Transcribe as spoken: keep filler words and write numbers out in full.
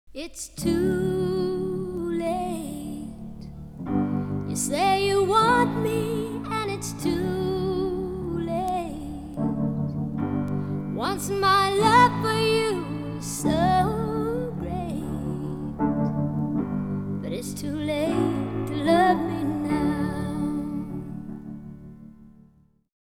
It's too late. You say you want me, and it's too late. Once my love